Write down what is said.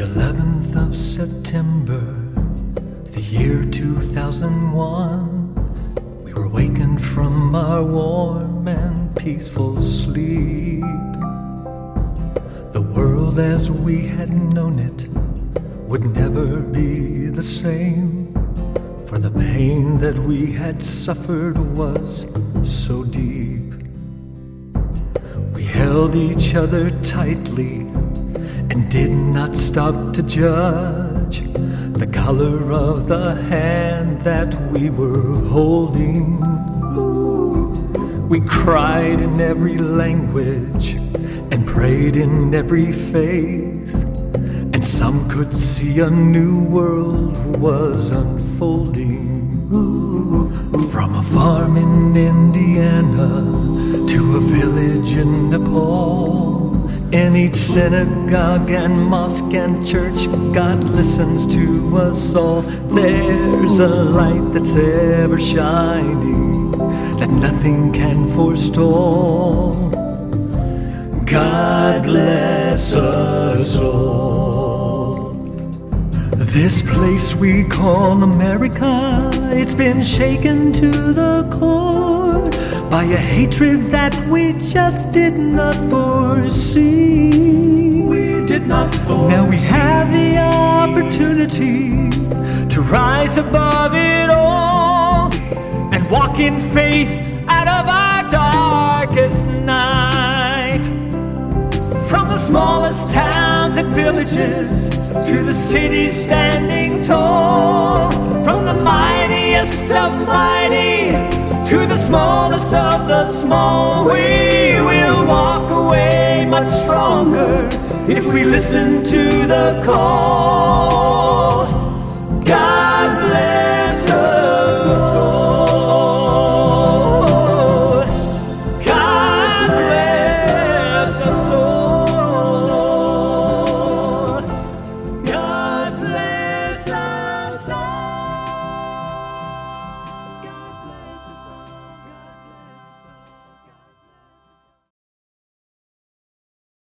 11th of September, the year 2001, we were wakened from our warm and peaceful sleep. The world as we had known it would never be the same, for the pain that we had suffered was so deep. We held each other tightly and did not stop to judge the color of the hand that we were holding. We cried in every language and prayed in every faith, and some could see a new world was unfolding. From a farm in Indiana to a village in Nepal, in each synagogue and mosque and church, God listens to us all. There's a light that's ever shining that nothing can forestall. God bless us all. This place we call America, it's been shaken to the core by a hatred that we just did not foresee. We did not foresee. Now we have the opportunity to rise above it all and walk in faith out of our darkest night. From the smallest towns and villages to the cities standing tall, from the mightiest of mighty to the smallest of the small, we will walk away much stronger if we listen to the call.